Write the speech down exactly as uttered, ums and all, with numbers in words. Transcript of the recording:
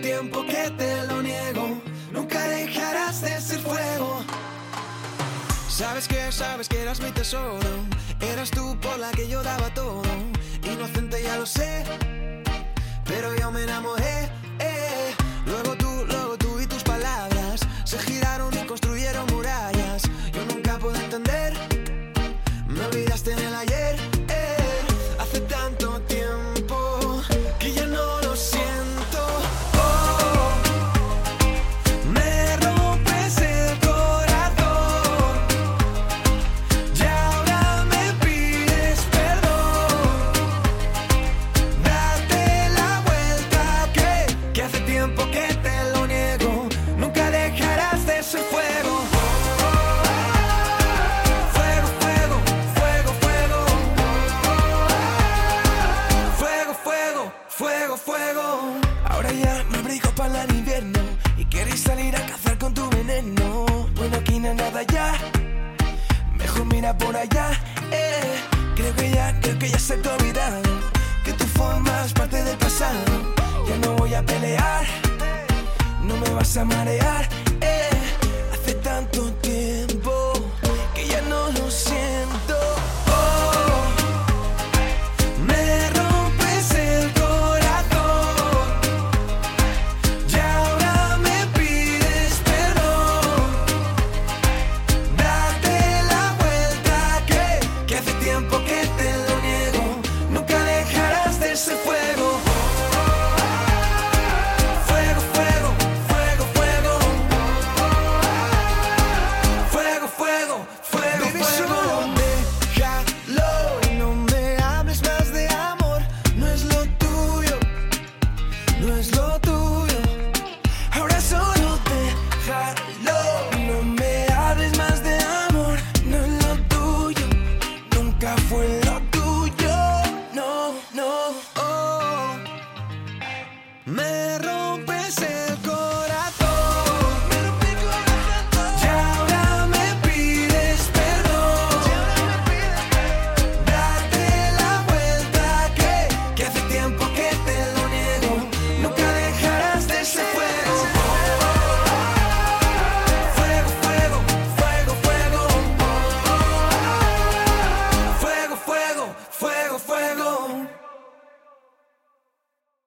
tiempo que te lo niego. Nunca dejarás de ser fuego. Sabes que, sabes que eras mi tesoro. Eras tú por la que yo daba todo. Inocente ya lo sé, pero yo me enamoré, eh. Luego tú, luego tú y tus palabras se giraron y construyeron murallas. Yo nunca pude entender, me olvidaste en el ayer, eh. Hace tanto tiempo que ya no lo siento. Oh, me rompes el corazón y ahora me pides perdón. Date la vuelta, que, que hace tiempo que te lo niego. Nunca dejarás de ser fuego. Fuego, fuego, fuego, fuego. Fuego, fuego, fuego, fuego. Ahora ya me abrigo para el invierno y quieres salir a cazar con tu veneno. Bueno, aquí no hay nada ya, mejor mira por allá, eh. Creo que ya, creo que ya se te ha olvidado que tú formas parte del pasado. Ya no voy a pelear, no me vas a marear, eh. Hace tanto tiempo que ya no lo siento. Oh, me rompes el corazón y ahora me pides perdón. Date la vuelta, que, que hace tiempo que te lo niego. Nunca dejarás de ser fuego. Fuego, fuego, fuego, fuego. Fuego, fuego, fuego, Baby, fuego. Solo déjalo y no me hables más de amor. No es lo tuyo, no es lo tuyo. Ahora solo déjalo y no me hables más de amor. No es lo tuyo, nunca fue lo tuyo. No, no. Oh, me